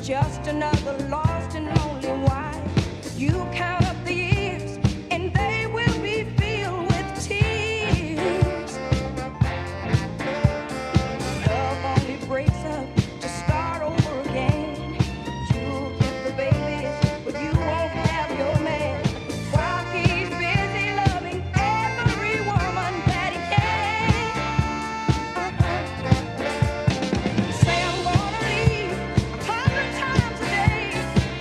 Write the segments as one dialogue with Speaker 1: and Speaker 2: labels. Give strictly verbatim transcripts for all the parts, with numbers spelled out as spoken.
Speaker 1: just another lost and lonely wife. You count up the years and they will be filled with tears. Love only breaks up to start over again. You'll get the babies, but you won't have your man. While he's busy loving every woman that he can. Uh-huh. Say I'm gonna leave a hundred times a day.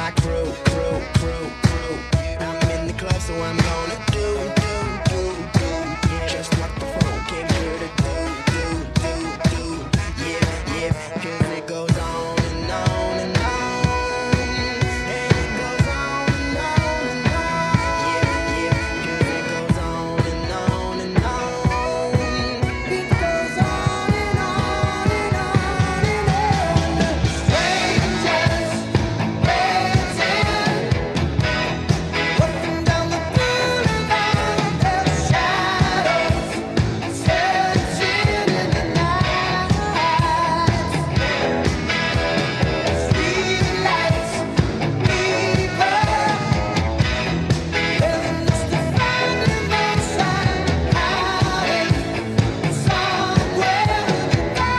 Speaker 2: my crew, crew, crew, crew. I'm in the club, so I'm gonna do, do, do, do. Yeah. Just what the phone came here to do, do, do, do. Yeah, yeah, 'cause it goes on and on and on. And it goes on and on and on. Yeah, yeah, 'cause it goes on and on and on. It goes on and on and on and on. Strangers waiting, walking down the boulevard, their shadows searching in the night. Streetlights, people, they're mystifying emotion, hiding somewhere in the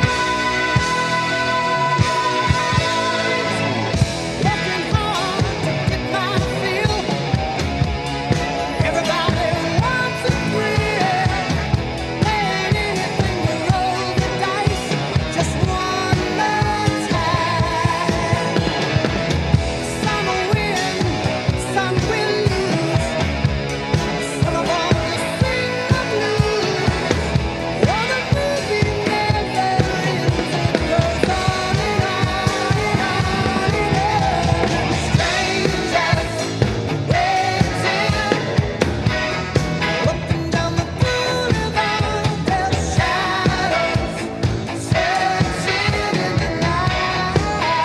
Speaker 2: working hard to get my feel. Everybody wants a thrill, playing anything to roll the dice. Just one more time. Some will win, some will lose. Some are gonna sing the blues. Oh, the movie never ends. It goes on and on and on and on. Strangers waiting, walking down the boulevard, their shadows searching in the night.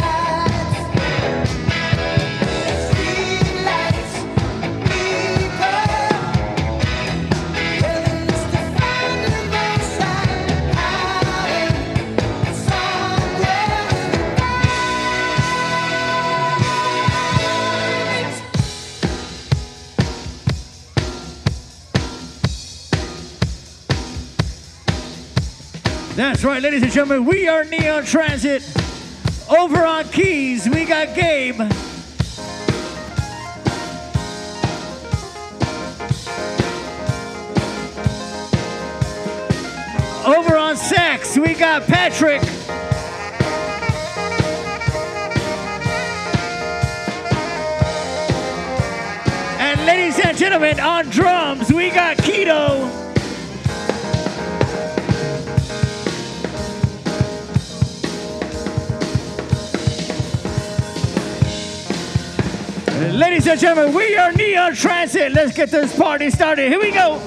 Speaker 2: Streetlights, people, they're mystifying emotion, hiding somewhere in the night.
Speaker 3: That's right, ladies and gentlemen, we are Neon Transit. Over on keys, we got Gabe. Over on sax, we got Patrick. And ladies and gentlemen, on drums, we got Keto. Ladies and gentlemen, we are Neon Transit. Let's get this party started. Here we go.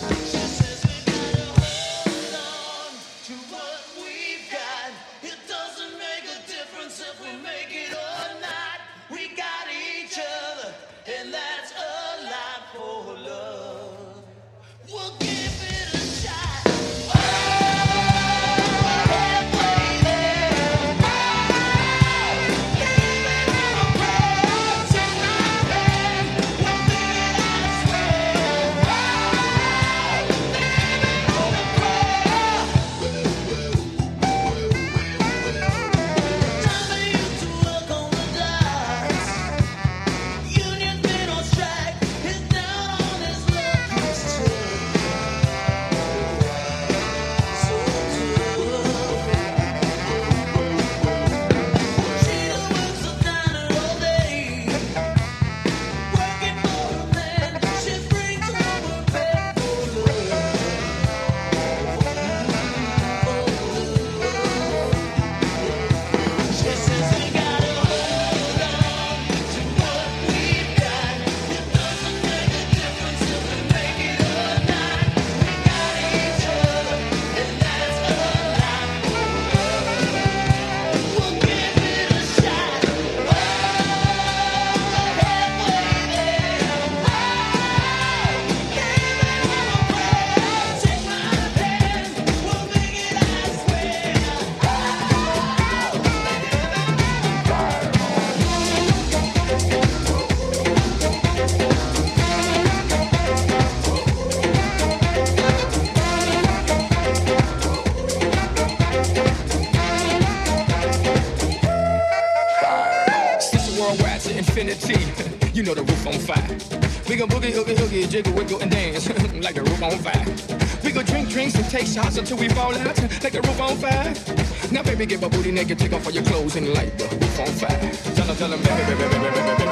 Speaker 4: infinity. You know the roof on fire. We gon' boogie, hoogie, hoogie, jiggle, wiggle, and dance like the roof on fire. We gon' drink drinks and take shots until we fall out like the roof on fire. Now, baby, get my booty naked, take off all your clothes and light the roof on fire. Tell 'em, tell 'em, baby, baby, baby, baby, baby.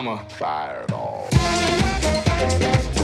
Speaker 4: I'm a fireball.